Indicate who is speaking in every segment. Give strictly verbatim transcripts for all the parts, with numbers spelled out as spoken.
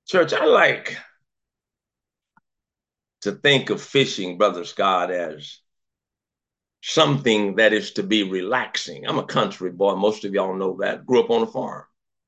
Speaker 1: Church, I like to think of fishing, Brother Scott, as something that is to be relaxing. I'm a country boy. Most of y'all know that. Grew up on a farm.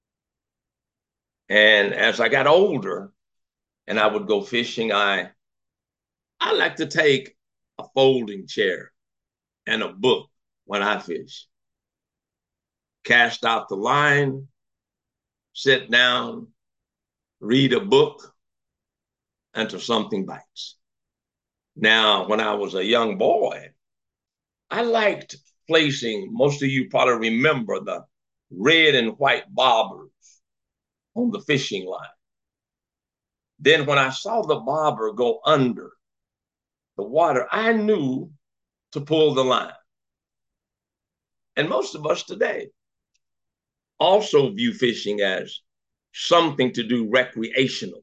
Speaker 1: And as I got older and I would go fishing, I I like to take a folding chair and a book when I fish. Cast out the line, sit down, read a book until something bites. Now, when I was a young boy, I liked placing, most of you probably remember the red and white bobbers on the fishing line. Then when I saw the bobber go under the water, I knew to pull the line. And most of us today also view fishing as something to do recreational.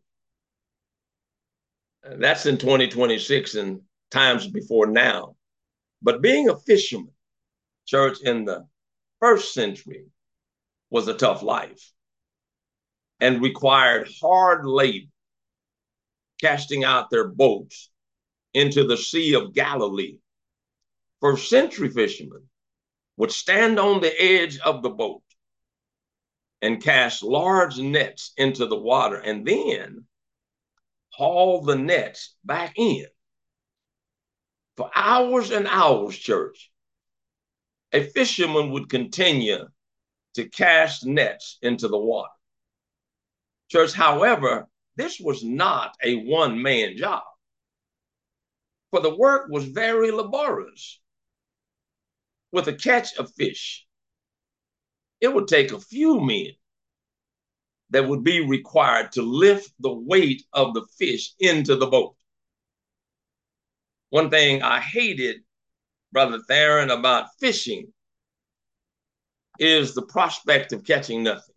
Speaker 1: That's in twenty twenty-six and times before now. But being a fisherman, church, in the first century was a tough life and required hard labor, casting out their boats into the Sea of Galilee. First century fishermen would stand on the edge of the boat and cast large nets into the water and then haul the nets back in. For hours and hours, church, a fisherman would continue to cast nets into the water. Church, however, this was not a one man job, for the work was very laborious. With a catch of fish, it would take a few men that would be required to lift the weight of the fish into the boat. One thing I hated, Brother Theron, about fishing is the prospect of catching nothing.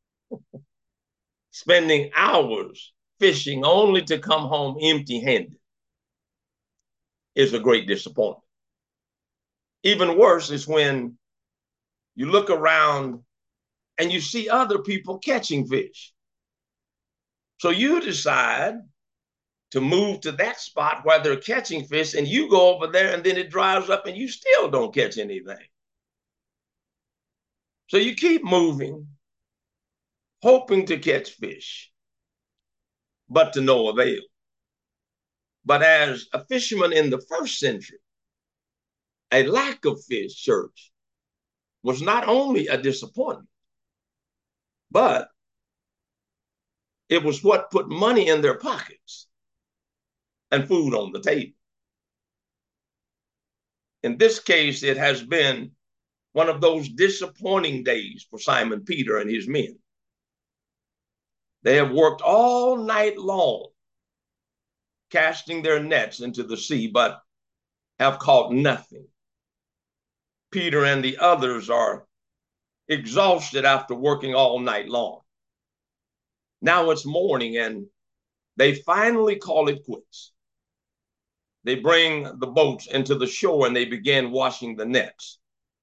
Speaker 1: Spending hours fishing only to come home empty handed is a great disappointment. Even worse is when you look around and you see other people catching fish. So you decide to move to that spot where they're catching fish, and you go over there, and then it dries up and you still don't catch anything. So you keep moving, hoping to catch fish, but to no avail. But as a fisherman in the first century, a lack of fish, church, was not only a disappointment, but it was what put money in their pockets and food on the table. In this case, it has been one of those disappointing days for Simon Peter and his men. They have worked all night long, casting their nets into the sea, but have caught nothing. Peter and the others are exhausted after working all night long. Now it's morning and they finally call it quits. They bring the boats into the shore and they begin washing the nets.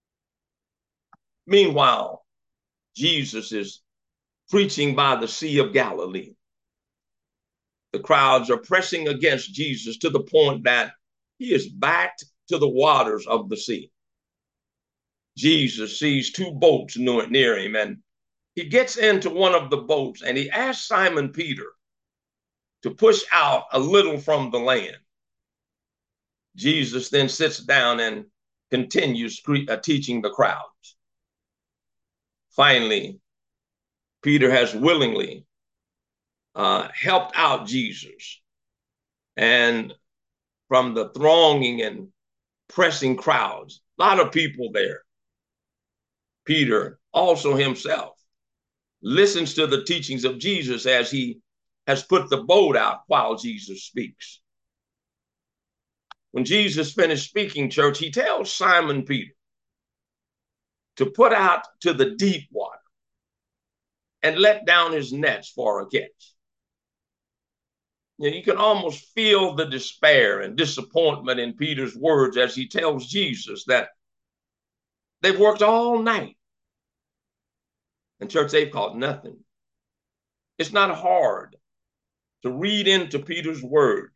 Speaker 1: Meanwhile, Jesus is preaching by the Sea of Galilee. The crowds are pressing against Jesus to the point that he is backed to the waters of the sea. Jesus sees two boats near him, and he gets into one of the boats and he asks Simon Peter to push out a little from the land. Jesus then sits down and continues teaching the crowds. Finally, Peter has willingly uh, helped out Jesus. And from the thronging and pressing crowds, a lot of people there, Peter also himself listens to the teachings of Jesus as he has put the boat out while Jesus speaks. When Jesus finished speaking, church, he tells Simon Peter to put out to the deep water and let down his nets for a catch. You know, you can almost feel the despair and disappointment in Peter's words as he tells Jesus that they've worked all night. And church, they've caught nothing. It's not hard to read into Peter's words,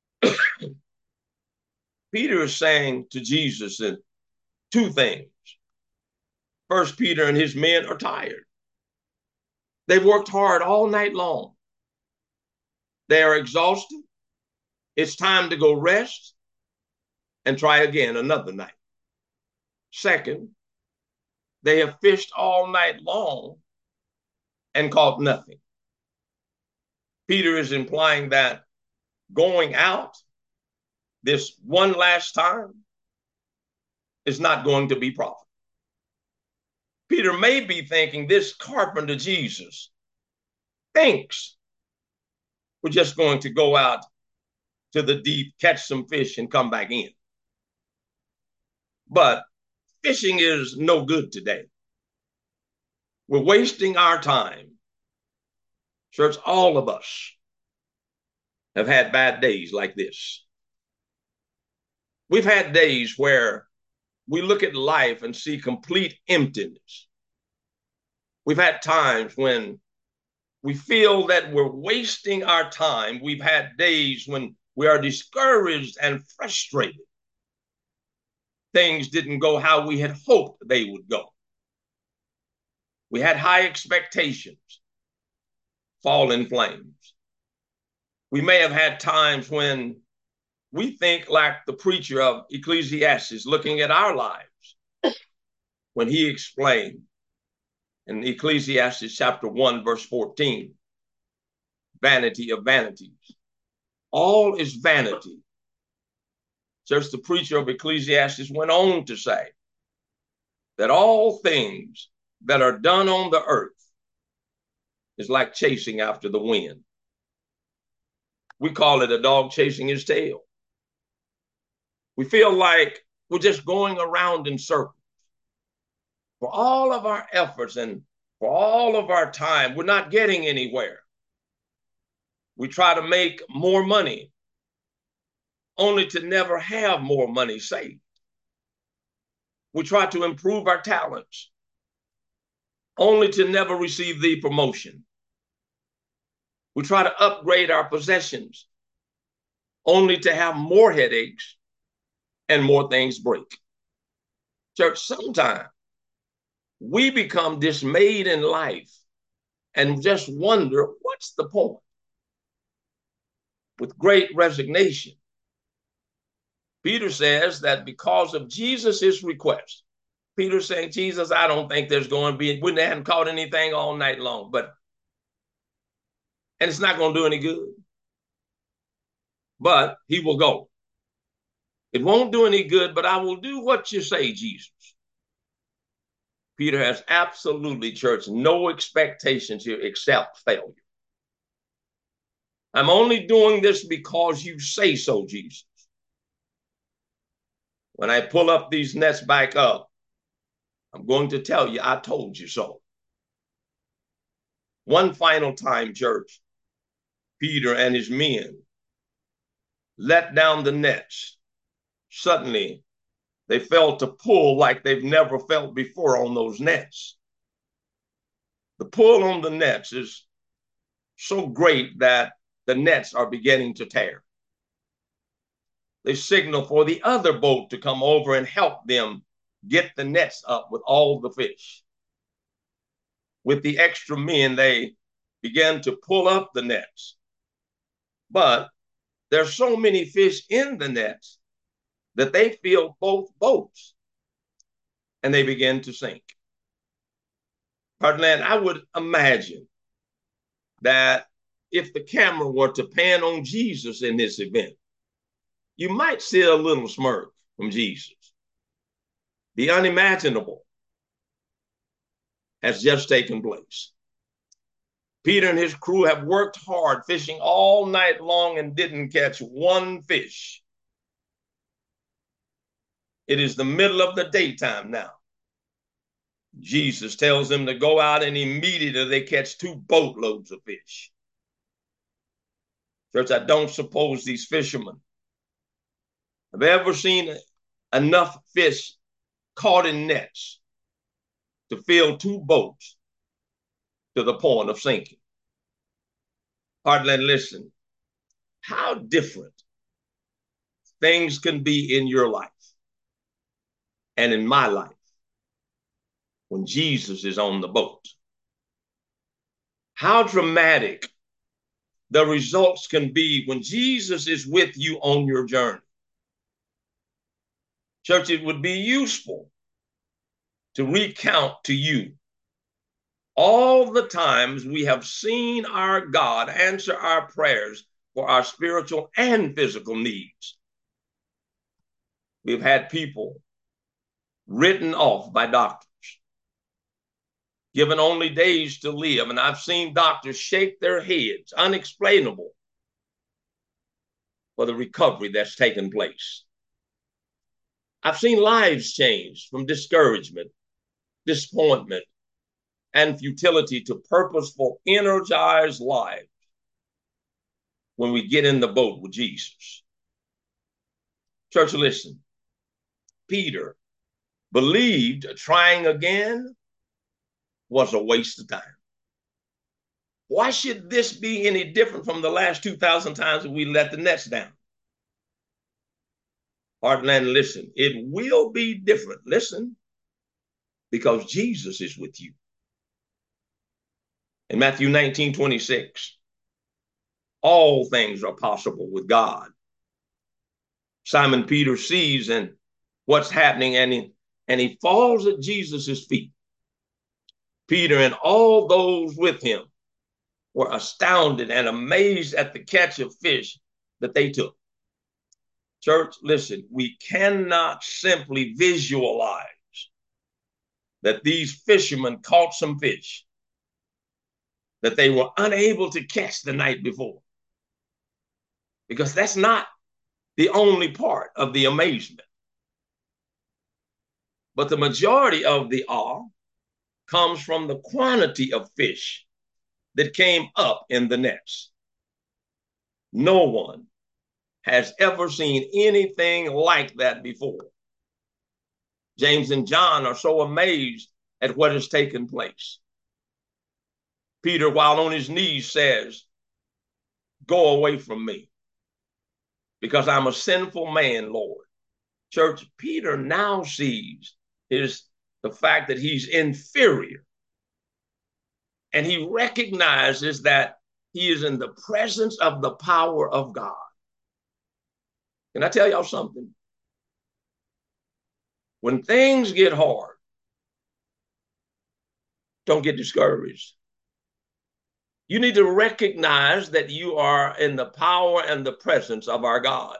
Speaker 1: Peter is saying to Jesus in two things. First, Peter and his men are tired. They've worked hard all night long. They are exhausted. It's time to go rest and try again another night. Second, they have fished all night long and caught nothing. Peter is implying that going out this one last time is not going to be profitable. Peter may be thinking this carpenter Jesus thinks we're just going to go out to the deep, catch some fish, and come back in. But fishing is no good today. We're wasting our time. Church, all of us have had bad days like this. We've had days where we look at life and see complete emptiness. We've had times when we feel that we're wasting our time. We've had days when we are discouraged and frustrated. Things didn't go how we had hoped they would go. We had high expectations fall in flames. We may have had times when we think like the preacher of Ecclesiastes looking at our lives when he explained in Ecclesiastes chapter one, verse fourteen, vanity of vanities. All is vanity. Just the preacher of Ecclesiastes went on to say that all things that are done on the earth is like chasing after the wind. We call it a dog chasing his tail. We feel like we're just going around in circles. For all of our efforts and for all of our time, we're not getting anywhere. We try to make more money, only to never have more money saved. We try to improve our talents, only to never receive the promotion. We try to upgrade our possessions, only to have more headaches and more things break. Church, sometimes we become dismayed in life and just wonder, what's the point? With great resignation, Peter says that because of Jesus' request, Peter saying, Jesus, I don't think there's going to be, we haven't caught anything all night long, but, and it's not going to do any good. But he will go. It won't do any good, but I will do what you say, Jesus. Peter has absolutely, church, no expectations here except failure. I'm only doing this because you say so, Jesus. When I pull up these nets back up, I'm going to tell you, I told you so. One final time, church, Peter and his men let down the nets. Suddenly, they felt a pull like they've never felt before on those nets. The pull on the nets is so great that the nets are beginning to tear. They signal for the other boat to come over and help them get the nets up with all the fish. With the extra men, they began to pull up the nets. But there's so many fish in the nets that they fill both boats and they begin to sink. Heartland, I would imagine that if the camera were to pan on Jesus in this event, you might see a little smirk from Jesus. The unimaginable has just taken place. Peter and his crew have worked hard, fishing all night long and didn't catch one fish. It is the middle of the daytime now. Jesus tells them to go out, and immediately they catch two boatloads of fish. Church, I don't suppose these fishermen have ever seen enough fish caught in nets to fill two boats to the point of sinking. Heartland, listen, how different things can be in your life and in my life when Jesus is on the boat. How dramatic the results can be when Jesus is with you on your journey. Church, it would be useful to recount to you all the times we have seen our God answer our prayers for our spiritual and physical needs. We've had people written off by doctors, given only days to live, and I've seen doctors shake their heads, unexplainable, for the recovery that's taken place. I've seen lives changed from discouragement, disappointment, and futility to purposeful, energized lives when we get in the boat with Jesus. Church, listen. Peter believed trying again was a waste of time. Why should this be any different from the last two thousand times that we let the nets down? Heartland, listen, it will be different. Listen, because Jesus is with you. In Matthew nineteen twenty-six, all things are possible with God. Simon Peter sees and what's happening, and he, and he falls at Jesus' feet. Peter and all those with him were astounded and amazed at the catch of fish that they took. Church, listen, we cannot simply visualize that these fishermen caught some fish that they were unable to catch the night before, because that's not the only part of the amazement. But the majority of the awe comes from the quantity of fish that came up in the nets. No one has ever seen anything like that before. James and John are so amazed at what has taken place. Peter, while on his knees, says, "Go away from me, because I'm a sinful man, Lord." Church, Peter now sees his, the fact that he's inferior. And he recognizes that he is in the presence of the power of God. Can I tell y'all something? When things get hard, don't get discouraged. You need to recognize that you are in the power and the presence of our God.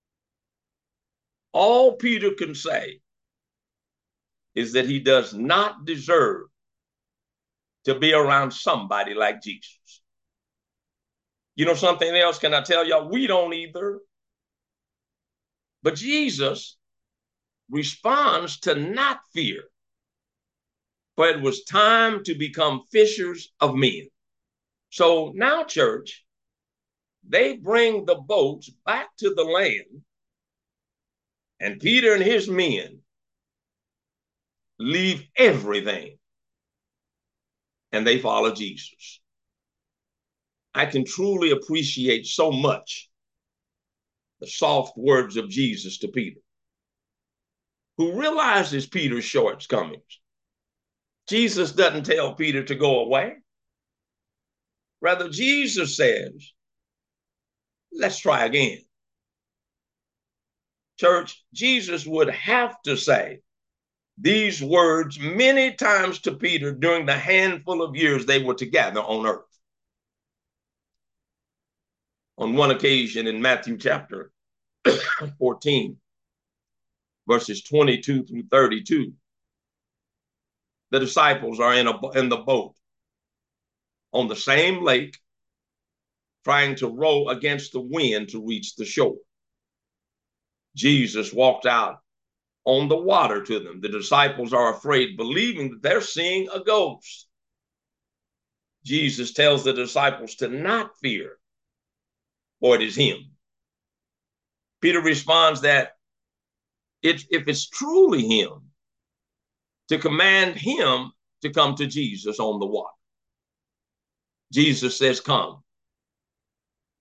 Speaker 1: All Peter can say is that he does not deserve to be around somebody like Jesus. You know something else? Can I tell y'all? We don't either. But Jesus responds to not fear, for it was time to become fishers of men. So now, church, they bring the boats back to the land, and Peter and his men leave everything, and they follow Jesus. I can truly appreciate so much the soft words of Jesus to Peter, who realizes Peter's shortcomings. Jesus doesn't tell Peter to go away. Rather, Jesus says, let's try again. Church, Jesus would have to say these words many times to Peter during the handful of years they were together on earth. On one occasion in Matthew chapter fourteen, verses twenty-two through thirty-two, the disciples are in, a, in the boat on the same lake, trying to row against the wind to reach the shore. Jesus walked out on the water to them. The disciples are afraid, believing that they're seeing a ghost. Jesus tells the disciples to not fear, for it is him. Peter responds that it, if it's truly him, to command him to come to Jesus on the water. Jesus says, come.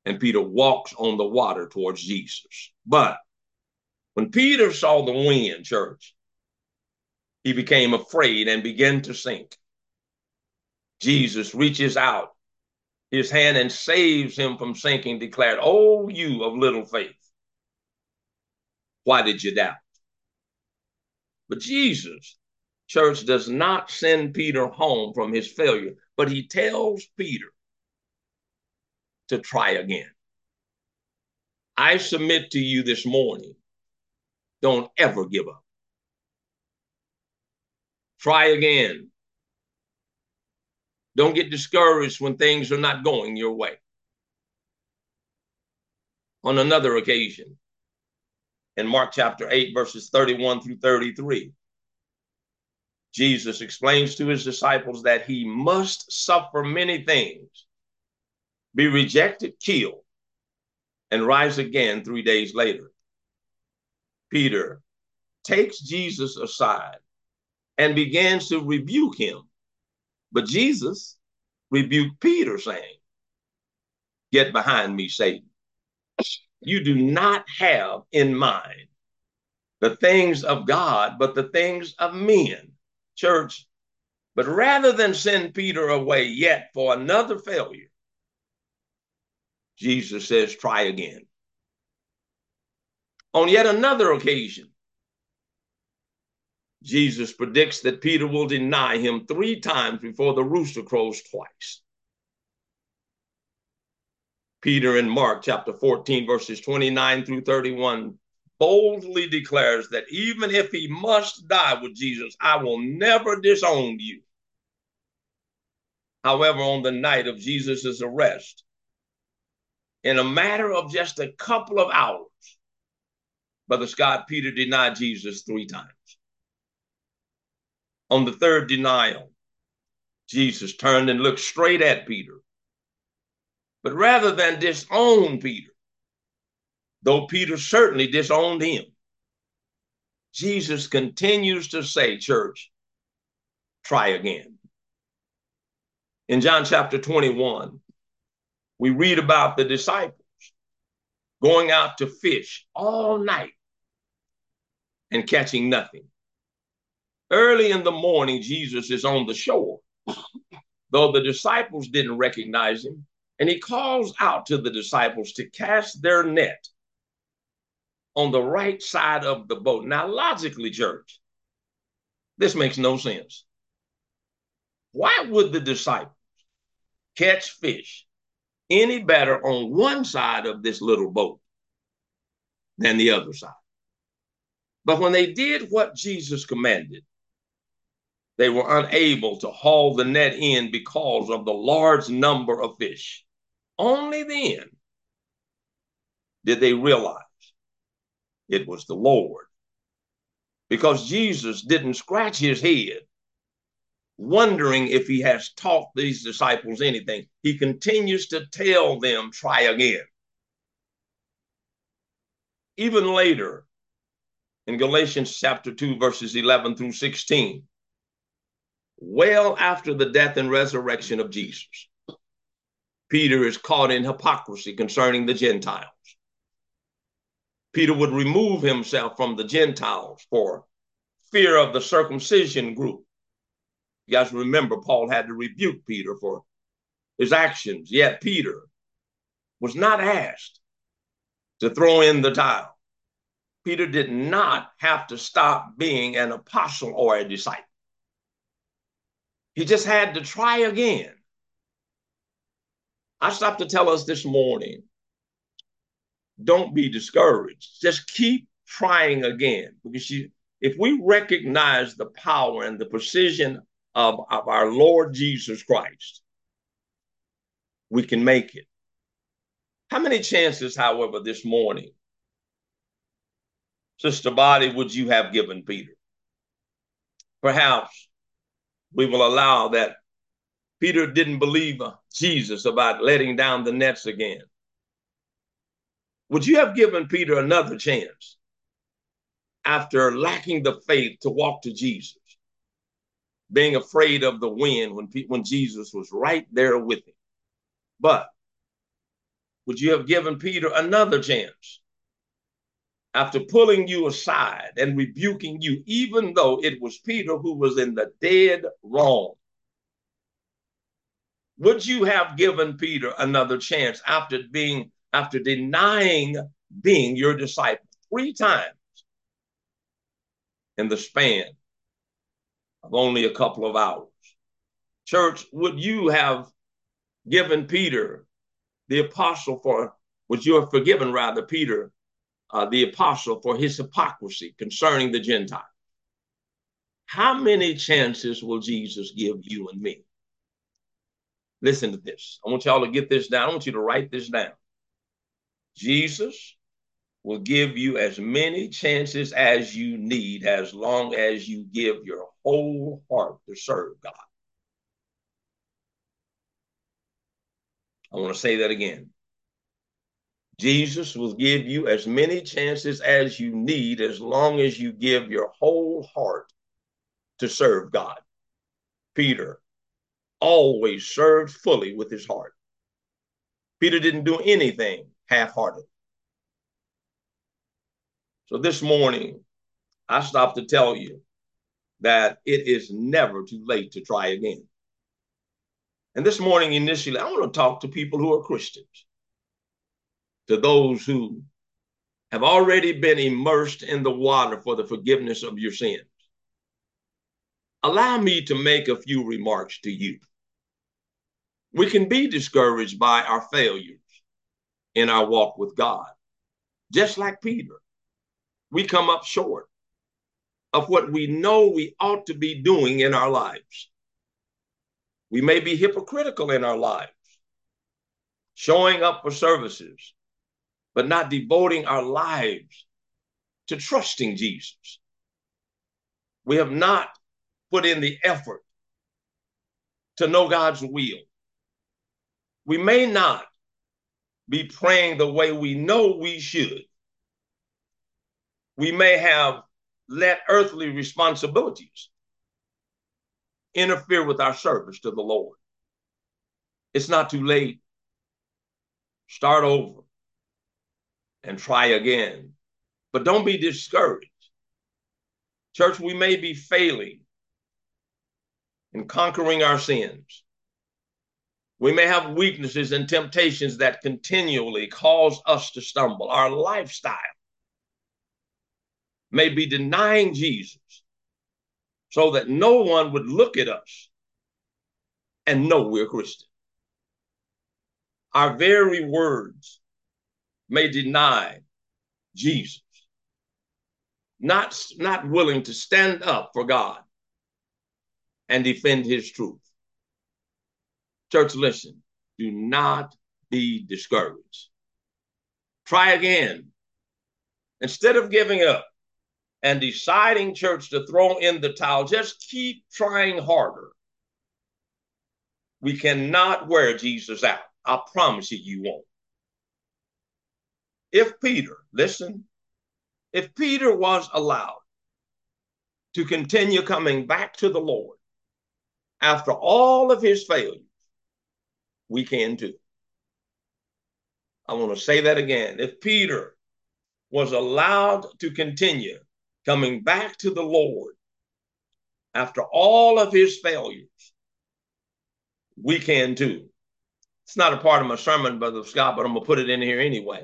Speaker 1: and Peter walks on the water towards Jesus. But when Peter saw the wind, church, he became afraid and began to sink. Jesus reaches out his hand and saves him from sinking, declared, "Oh, you of little faith, why did you doubt?" But Jesus, church, does not send Peter home from his failure, but he tells Peter to try again. I submit to you this morning, don't ever give up. Try again. Don't get discouraged when things are not going your way. On another occasion, in Mark chapter eight, verses thirty-one through thirty-three, Jesus explains to his disciples that he must suffer many things, be rejected, killed, and rise again three days later. Peter takes Jesus aside and begins to rebuke him. But Jesus rebuked Peter, saying, "Get behind me, Satan. You do not have in mind the things of God, but the things of men." Church, but rather than send Peter away yet for another failure, Jesus says, try again. On yet another occasion, Jesus predicts that Peter will deny him three times before the rooster crows twice. Peter in Mark chapter fourteen, verses twenty-nine through thirty-one, boldly declares that even if he must die with Jesus, I will never disown you. However, on the night of Jesus' arrest, in a matter of just a couple of hours, Brother Scott, Peter denied Jesus three times. On the third denial, Jesus turned and looked straight at Peter. But rather than disown Peter, though Peter certainly disowned him, Jesus continues to say, church, try again. In John chapter twenty-one, we read about the disciples going out to fish all night and catching nothing. Early in the morning, Jesus is on the shore, though the disciples didn't recognize him, and he calls out to the disciples to cast their net on the right side of the boat. Now, logically, church, this makes no sense. Why would the disciples catch fish any better on one side of this little boat than the other side? But when they did what Jesus commanded, they were unable to haul the net in because of the large number of fish. Only then did they realize it was the Lord. Because Jesus didn't scratch his head wondering if he has taught these disciples anything. He continues to tell them, try again. Even later, in Galatians chapter two, verses eleven through sixteen, well after the death and resurrection of Jesus, Peter is caught in hypocrisy concerning the Gentiles. Peter would remove himself from the Gentiles for fear of the circumcision group. You guys remember Paul had to rebuke Peter for his actions, yet Peter was not asked to throw in the towel. Peter did not have to stop being an apostle or a disciple. He just had to try again. I stopped to tell us this morning, don't be discouraged. Just keep trying again. Because you, if we recognize the power and the precision of, of our Lord Jesus Christ, we can make it. How many chances, however, this morning, Sister Body, would you have given Peter? Perhaps we will allow that Peter didn't believe Jesus about letting down the nets again. Would you have given Peter another chance after lacking the faith to walk to Jesus, being afraid of the wind when, when Jesus was right there with him? But Would you have given Peter another chance after pulling you aside and rebuking you, even though it was Peter who was in the dead wrong? Would you have given Peter another chance after being, after denying being your disciple three times in the span of only a couple of hours? Church, would you have given Peter, the apostle, for, would you have forgiven rather Peter, uh, the apostle, for his hypocrisy concerning the Gentiles? How many chances will Jesus give you and me? Listen to this. I want y'all to get this down. I want you to write this down. Jesus will give you as many chances as you need as long as you give your whole heart to serve God. I want to say that again. Jesus will give you as many chances as you need as long as you give your whole heart to serve God. Peter always served fully with his heart. Peter didn't do anything half-hearted. So this morning, I stopped to tell you that it is never too late to try again. And this morning, initially, I want to talk to people who are Christians, to those who have already been immersed in the water for the forgiveness of your sins. Allow me to make a few remarks to you. We can be discouraged by our failures in our walk with God. Just like Peter, we come up short of what we know we ought to be doing in our lives. We may be hypocritical in our lives, showing up for services, but not devoting our lives to trusting Jesus. We have not put in the effort to know God's will. We may not be praying the way we know we should. We may have let earthly responsibilities interfere with our service to the Lord. It's not too late. Start over and try again. But don't be discouraged. Church, we may be failing in conquering our sins. We may have weaknesses and temptations that continually cause us to stumble. Our lifestyle may be denying Jesus so that no one would look at us and know we're Christian. Our very words may deny Jesus, not, not willing to stand up for God and defend his truth. Church, listen, do not be discouraged. Try again. Instead of giving up and deciding, church, to throw in the towel, just keep trying harder. We cannot wear Jesus out. I promise you, you won't. If Peter, listen, if Peter was allowed to continue coming back to the Lord after all of his failures, we can too. I want to say that again. If Peter was allowed to continue coming back to the Lord after all of his failures, we can too. It's not a part of my sermon, Brother Scott, but I'm going to put it in here anyway.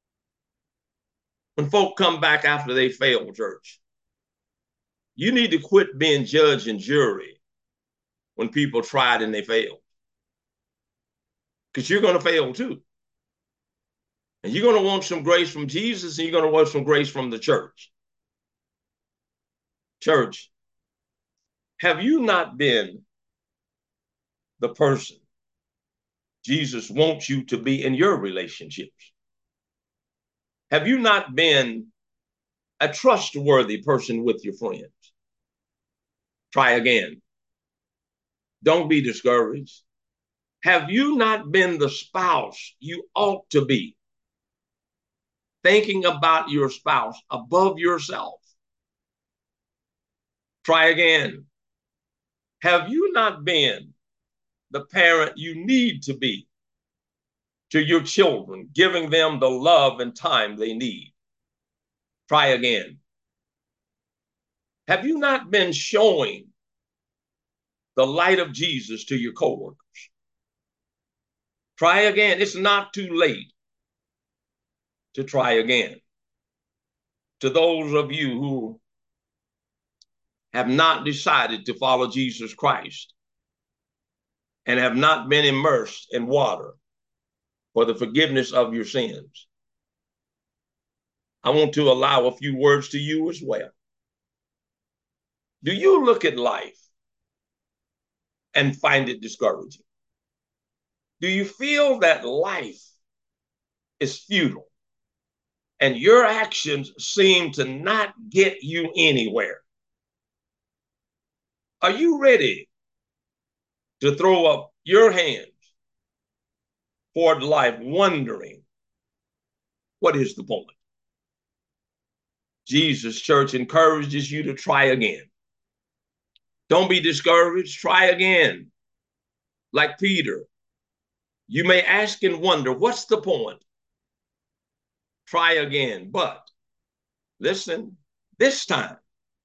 Speaker 1: When folk come back after they fail, church, you need to quit being judge and jury when people tried and they failed. Because you're going to fail too. And you're going to want some grace from Jesus, and you're going to want some grace from the church. Church, have you not been the person Jesus wants you to be in your relationships? Have you not been a trustworthy person with your friends? Try again. Don't be discouraged. Have you not been the spouse you ought to be? Thinking about your spouse above yourself. Try again. Have you not been the parent you need to be? to your children, giving them the love and time they need. Try again. Have you not been showing the light of Jesus to your coworkers? Try again. It's not too late to try again. To those of you who have not decided to follow Jesus Christ and have not been immersed in water for the forgiveness of your sins, I want to allow a few words to you as well. Do you look at life and find it discouraging? Do you feel that life is futile and your actions seem to not get you anywhere? Are you ready to throw up your hands toward life, wondering, what is the point? Jesus, church, encourages you to try again. Don't be discouraged. Try again. Like Peter, you may ask and wonder, what's the point? Try again. But listen, this time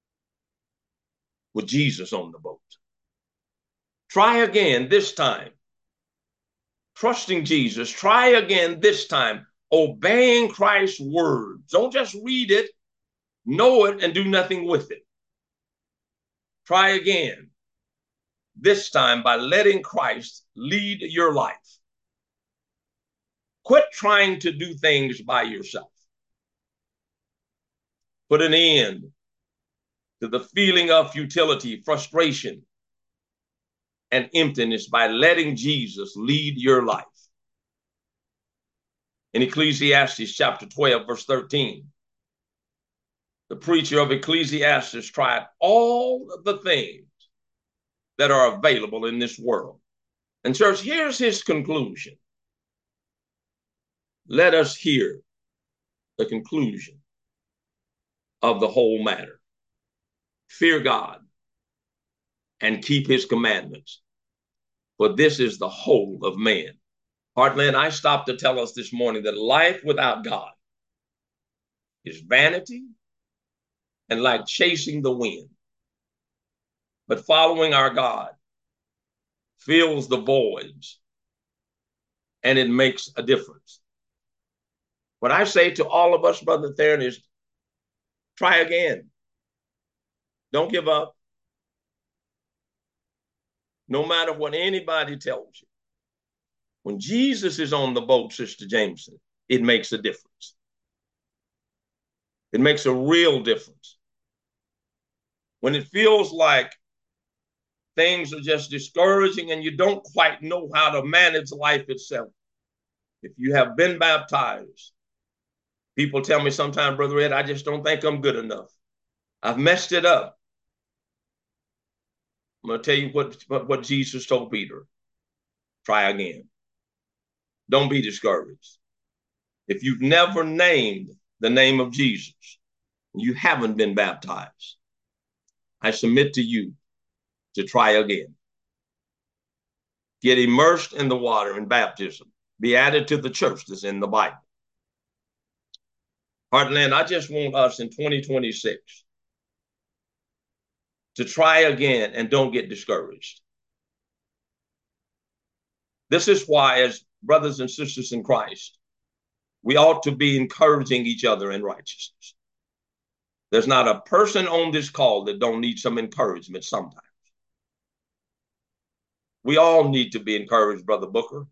Speaker 1: with Jesus on the boat. Try again this time, trusting Jesus. Try again this time, obeying Christ's words. Don't just read it, know it, and do nothing with it. Try again, this time by letting Christ lead your life. Quit trying to do things by yourself. Put an end to the feeling of futility, frustration, and emptiness by letting Jesus lead your life. In Ecclesiastes chapter twelve, verse thirteen, the preacher of Ecclesiastes tried all of the things that are available in this world. And church, here's his conclusion. Let us hear the conclusion of the whole matter. Fear God and keep his commandments, for this is the whole of man. Heartland, I stopped to tell us this morning that life without God is vanity and like chasing the wind. But following our God fills the voids and it makes a difference. What I say to all of us, Brother Theron, is try again. Don't give up. No matter what anybody tells you. When Jesus is on the boat, Sister Jameson, it makes a difference. It makes a real difference. When it feels like things are just discouraging and you don't quite know how to manage life itself. If you have been baptized, people tell me sometimes, Brother Ed, I just don't think I'm good enough. I've messed it up. I'm going to tell you what, what, what Jesus told Peter. Try again. Don't be discouraged. If you've never named the name of Jesus, you haven't been baptized, I submit to you to try again. Get immersed in the water in baptism. Be added to the church that's in the Bible. Heartland, I just want us in twenty twenty-six to try again and don't get discouraged. This is why, as brothers and sisters in Christ, we ought to be encouraging each other in righteousness. There's not a person on this call that don't need some encouragement sometimes. We all need to be encouraged, Brother Booker.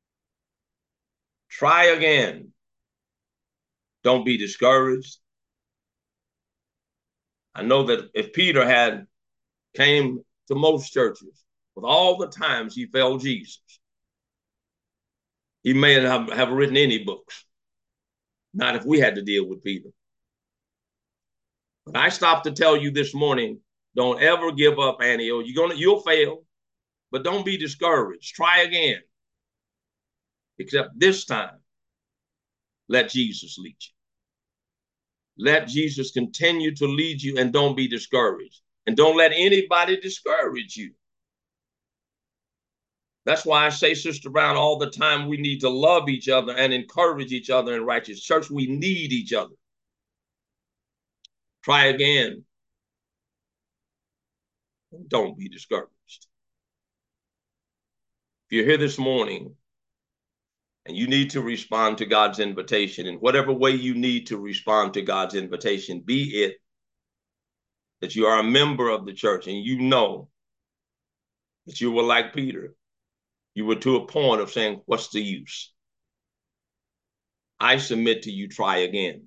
Speaker 1: Try again. Don't be discouraged. I know that if Peter had came to most churches with all the times he failed Jesus, he may not have, have written any books. Not if we had to deal with Peter. But I stopped to tell you this morning, don't ever give up, Anio. You're gonna, you'll fail, but don't be discouraged. Try again. Except this time, let Jesus lead you. Let Jesus continue to lead you and don't be discouraged. And don't let anybody discourage you. That's why I say, Sister Brown, all the time, we need to love each other and encourage each other in righteous. Church, we need each other. Try again. Don't be discouraged. If you're here this morning and you need to respond to God's invitation, in whatever way you need to respond to God's invitation, be it that you are a member of the church and you know that you were like Peter, you were to a point of saying, what's the use? I submit to you, try again.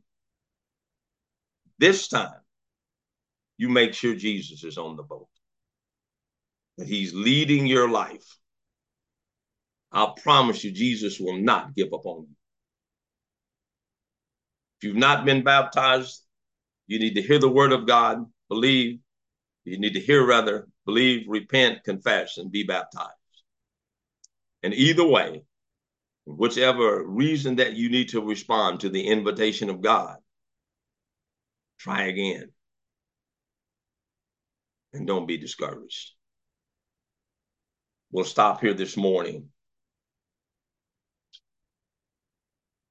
Speaker 1: This time, you make sure Jesus is on the boat, that he's leading your life. I'll promise you, Jesus will not give up on you. If you've not been baptized, you need to hear the word of God, believe. You need to hear, rather, believe, repent, confess, and be baptized. And either way, whichever reason that you need to respond to the invitation of God, try again. And don't be discouraged. We'll stop here this morning.